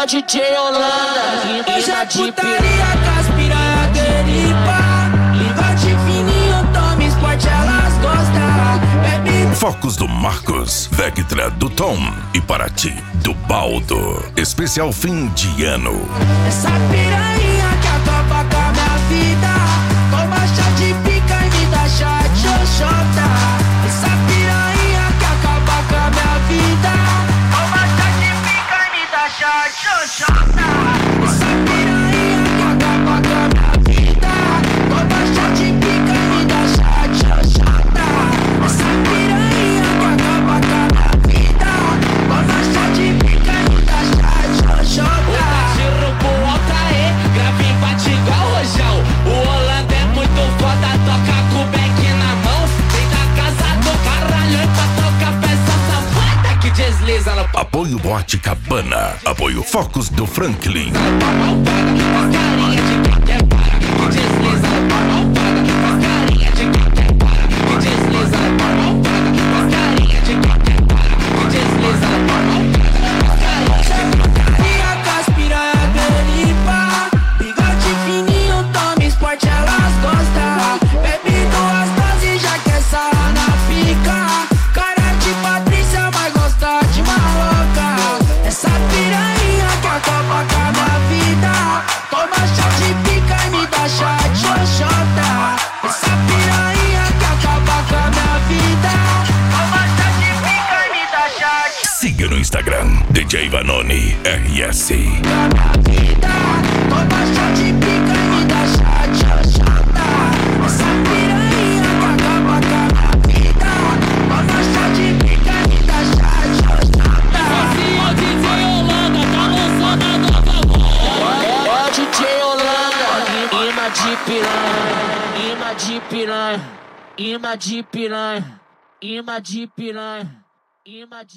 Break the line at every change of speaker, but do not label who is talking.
o DJ Holanda,
Hoje é
de
putaria com as piranha deriva. Lingote fininho, toma esporte, elas gostam. Bebe
Focos do Marcos, Vectra do Tom e Paraty do Baldo. Especial fim de ano.
essa piranha que acaba com a minha vida. Toma chá de pica e me dá chá de xoxota. Essa piranha que acaba com a minha vida. Toma chá de pica e me dá chá de xoxota. Essa piranha que acaba com a minha vida. Toma chá de pica e me dá chá de xoxota. Essa piranha que acaba com a minha vida. Toma chá de pica e me dá chá de xoxota.
Tiro pro alto aí, gravinho bate igual rojão. O Holanda é muito foda, toca com o back na mão. Vem da casa do caralho pra tocar peça safada que desliza no pau.
Apoio Boate Cabana. Apoio Focos do Franklin.
Malvada, com a carinha de quem quer para. Que desliza no pau. Malvada, com a carinha de quem quer para. Que desliza no pau. Malvada, com a carinha de quem quer para. Que desliza no pau. Malvada, com a carinha.
Piranha deriva, bigode fininho, toma esporte, elas gostam. Bebe duas doses, já quer sarrar na pica. Cara de Patrícia, mas gosta de maloca. Essa piranha que acaba com a minha vida. Toma chá de pica e me dá chá de xoxota. Essa piranha que acaba com a minha vida. Toma chá de pica e me dá chá de
Siga no Instagram, DJ Vanoni RS.
toma chá de pica e me dá chá de xoxota. Essa piranha que acaba com a minha vida. Toma chá de pica e me dá chá de xoxota.
O DJ Holanda tá lançando a nova voz.
É o DJ Holanda, imã de piranha, imã de piranha, imã de piranha, imã de piranha, imã de